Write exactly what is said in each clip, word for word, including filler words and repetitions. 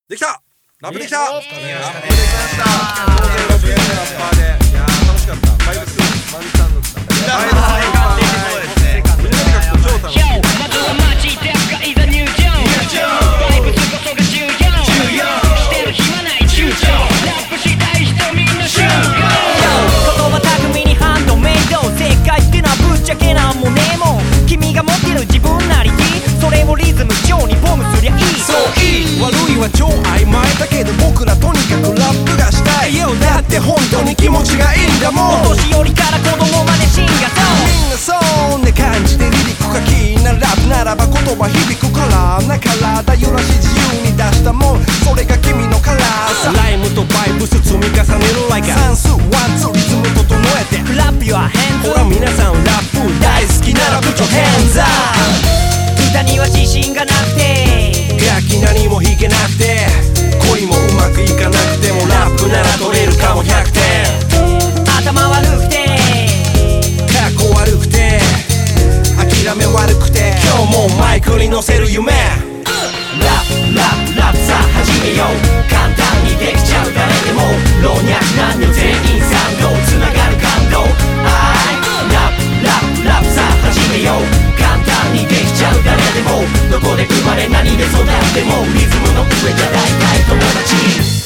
できたラップできたラップできました当然ろくねんめラッパーでいやー楽しかったバイブス満タンだったバイブス満タンでとにかく超楽しいまずはマジですかいざ入場バイブスこそが重要してる暇ない躊躇ラップしたい人みんな集合言葉巧みにハンドメイド正解ってのはぶっちゃけなんもねえもん君が持ってる自分なりにそれをリズム調にフォームすりゃいいそういい悪いは超曖昧だけど僕らとにかくラップがしたいよだって本当に気持ちがいいんだもんお年寄りから子供までシンガみんなそんな感じでリリックが気なラップならば言葉響くからな体揺らし自由に出したもんそれが君のカラーさライムとバイブス積み重ねる like a 算数ワンツーリズム整えてクラップはヘンズほら皆さんラップ大好きなら部長ヘンザー歌には自信がなくて楽器何も弾けなくて恋もうまくいかなくてもラップなら取れるかもひゃくてん頭悪くてかっこ悪くて諦め悪くて今日もマイクに乗せる夢ラップラップラップさ始めよう簡単にできちゃう誰でも老若男女全員賛同つながる感動あいラップラップラップさ始めよう簡単にできちゃう誰でもどこで生まれ何で育ってもリズムの上じゃ大体友達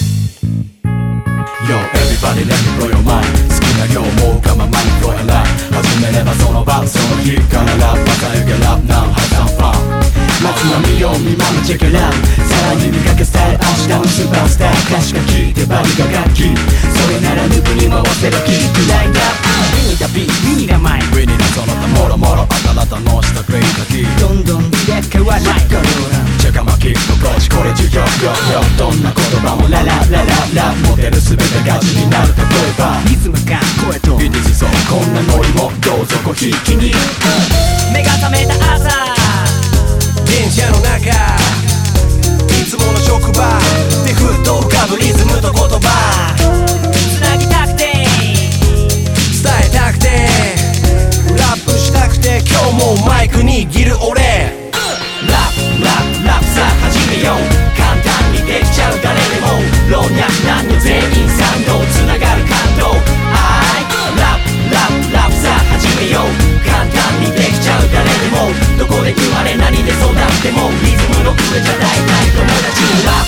Yo, everybody let me blow your mind 好きなよう思うがままに Flow and Rap 始めればその場その日からラップ朝湯気ラップ Now have some fun 街の見よう見ままチェケラウさらに磨けスタイル明日のスーパースター歌詞が聴いてバリが楽器それなら抜くに回せばキークライダービニダビビニダマイビニダその他もろもろあたらたのしたクレイタキーどんどんリレッカはないからチェカマキのコーチこれ授業よよどんな言葉もラララララモデル全てガチになる例えばリズムか声とビディジそうこんなノリもどうぞごひいきに目が覚めた朝電車の中いつもの職場でふっと浮かぶリズムと言葉つなぎたくて伝えたくてラップしたくて今日もマイク握る俺ラップラップラップさ始めよう簡単にできちゃう誰でも老若男女全員賛同つながる感動あいラップラップラップさ始めよう簡単にできちゃう誰でもどこで生まれ何で育ってもリズムの上じゃ大体友達ラップ